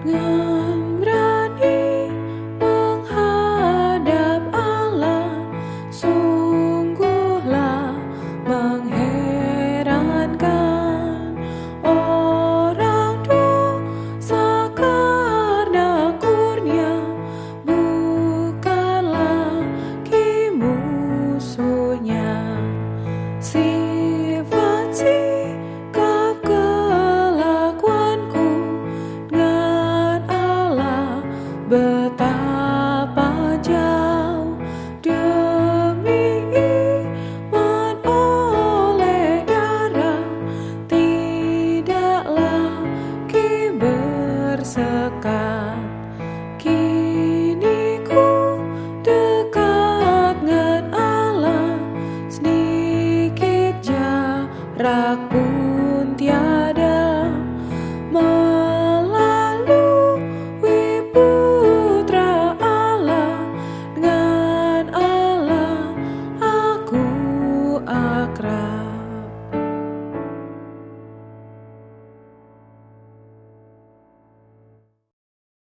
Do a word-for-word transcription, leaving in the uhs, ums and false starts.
dengan berani menghadap Allah, sungguhlah mengherankan. Orang dosa karena kurnia bukanlah lagi musuhnya. Sifat sikap kelakuanku dengan Allah betapa jauh, demi iman oleh darah tidak lagi bersekat. Kini ku dekat dengan Allah, sedikit jarak pun